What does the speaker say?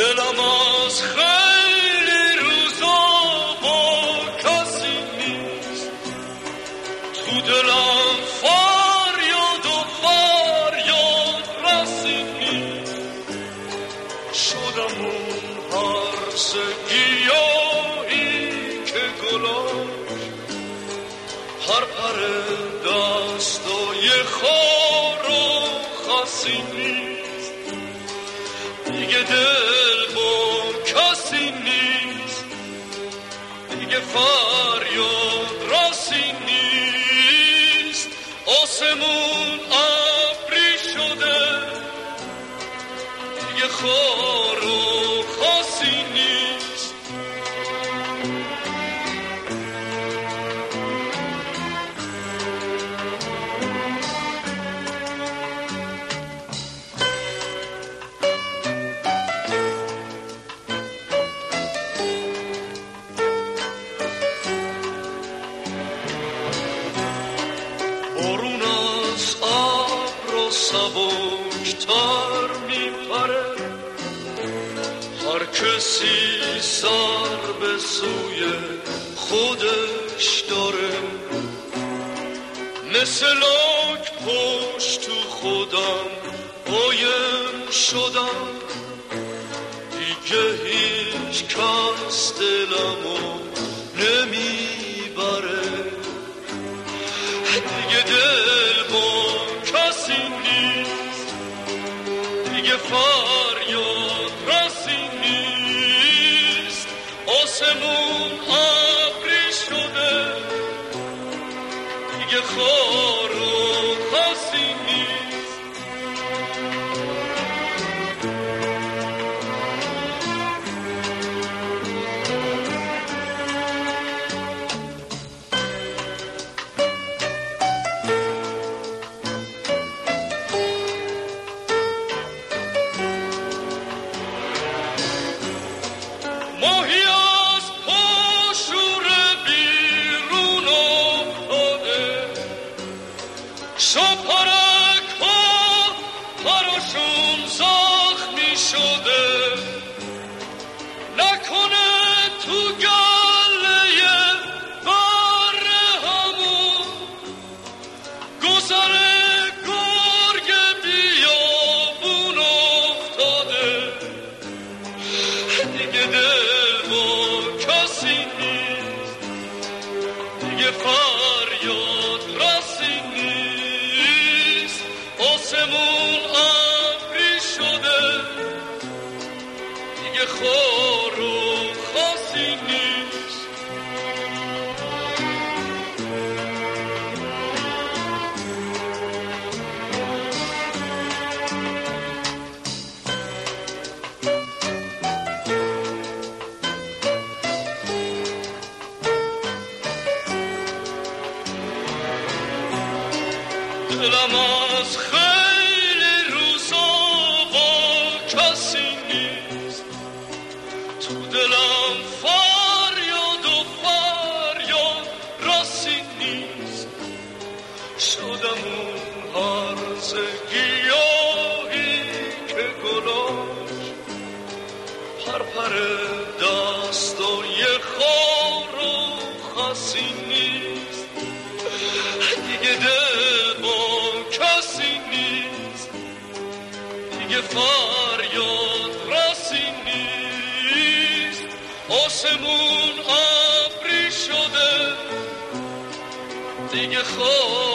دلم از خیلی روزا با کسی نیست، تو دلم فریاد و فریاد رسی نیست. شدم اون هرس گیاهی که گلاش هر پر دستای خار و خسی نیست. دیگه دل با کسی نیست، دیگه فریاد رسی نیست. آسمون ابری شده، دیگه خار و خسی نیست. بارون از ابر سبکتر میپره، هر کسی سر به سوی خودش داره. مثل لاک پشت تو خودم قایم شدم، دیگه هیچ کس دلمو نمیبره. دیگه دل با کسی نیست، دیگه فریاد رسی نیست. آسمون ابری شده، دیگه خار و خسی نیست. ماهی از پاشور بیرون افتاده، شاپرک ها پراشون زخمی شده. نکنه تو گله بر همون گذر گرگ بیابون افتاده. دیگه دل با کسی نیست، دیگه فریاد رسی نیست. آسمون ابری شده، دیگه خار و خسی نیست. دلم از خیلی روزا با کسی نیست، تو دلم فریاد و فریاد رسی نیست. شدم اون هرز گیاهی که گلاش هر پر دستای خار و خسی نیست. دیگه دل با کسی نیست، دیگه فریاد رسی نیست. آسمون ابری شده، دیگه خار